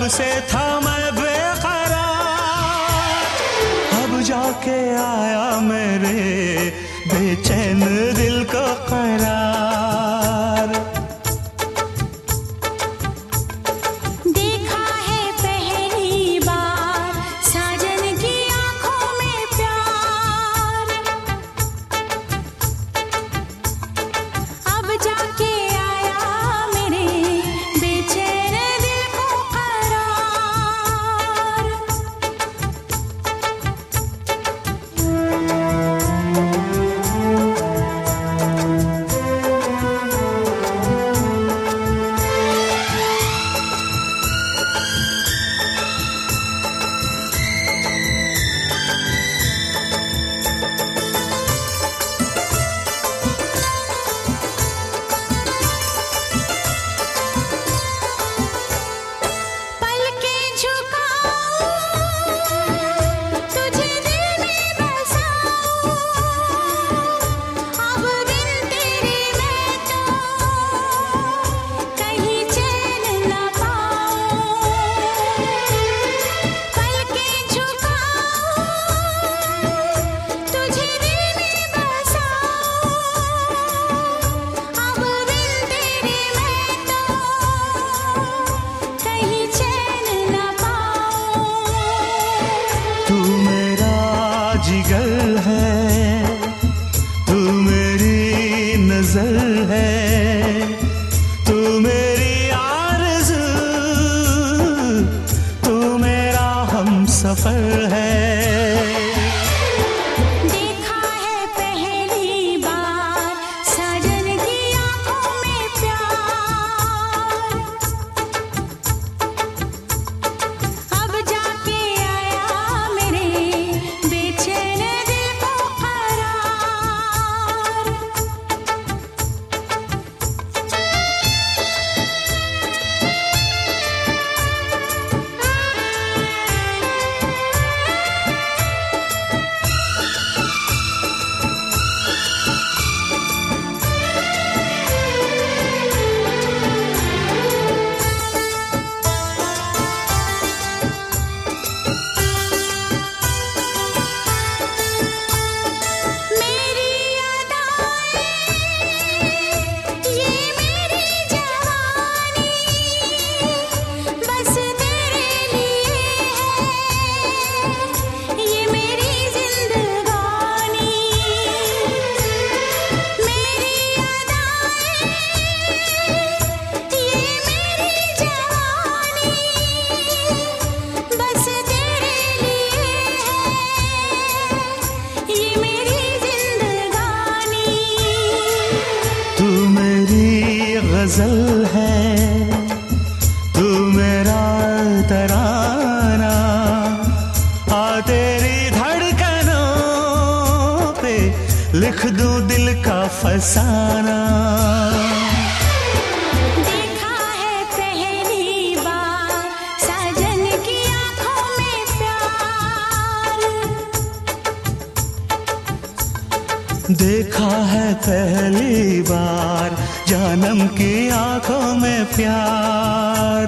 कब से था मैं बेकरार, अब जाके आया मेरे बेचैन दिल को करार। देखा है पहली बार साजन की आंखों में प्यार, अब जाके आया मेरे बेचैन दिल को करार। जिगर है तू मेरी नजर है, तू मेरी आरज़ू, तू मेरा हमसफर है। देखा है पहली बार साजन की आंखों में प्यार, अब जाके आया मेरे बेचैन दिल को करार। गजल है तू मेरा तराना, आ तेरी धड़कनों पे लिख दूं दिल का फसाना। देखा है पहली बार साजन की आंखों में प्यार, देखा है पहली बार जानम की आंखों में प्यार,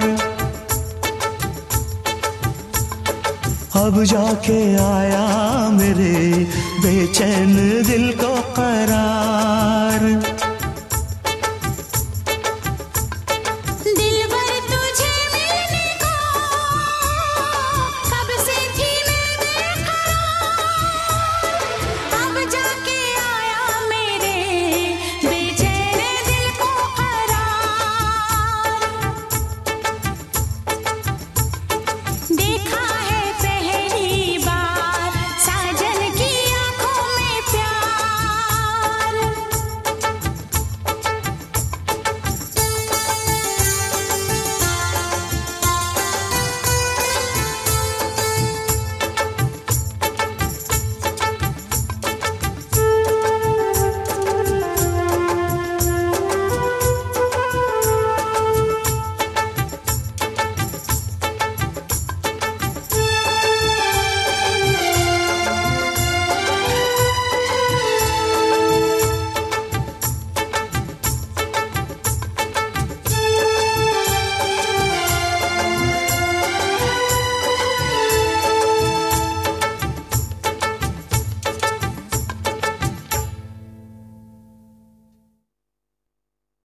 अब जाके आया मेरे बेचैन दिल को करार।